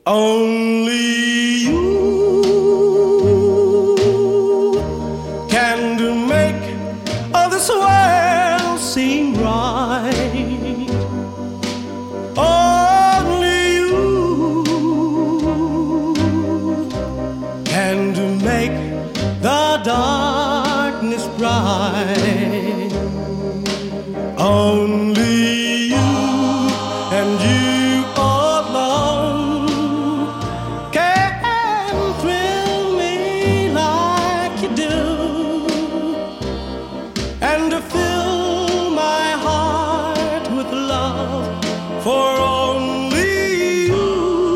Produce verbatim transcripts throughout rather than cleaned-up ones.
Only you can do make all this world seem right. Only you can do make the darkness bright. Only you and you alone can thrill me like you do, and to fill my heart with love for only you.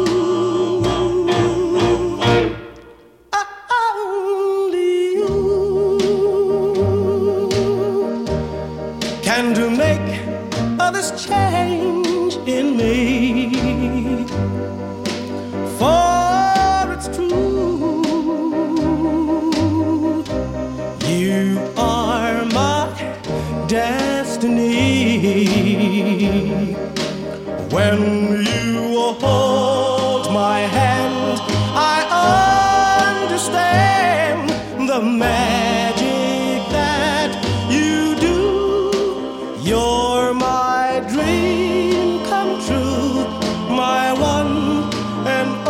Only you can to make all this change in me. For it's true, you are my destiny. When you hold my hand, I understand the magic that you do. You're my dream come true, my one and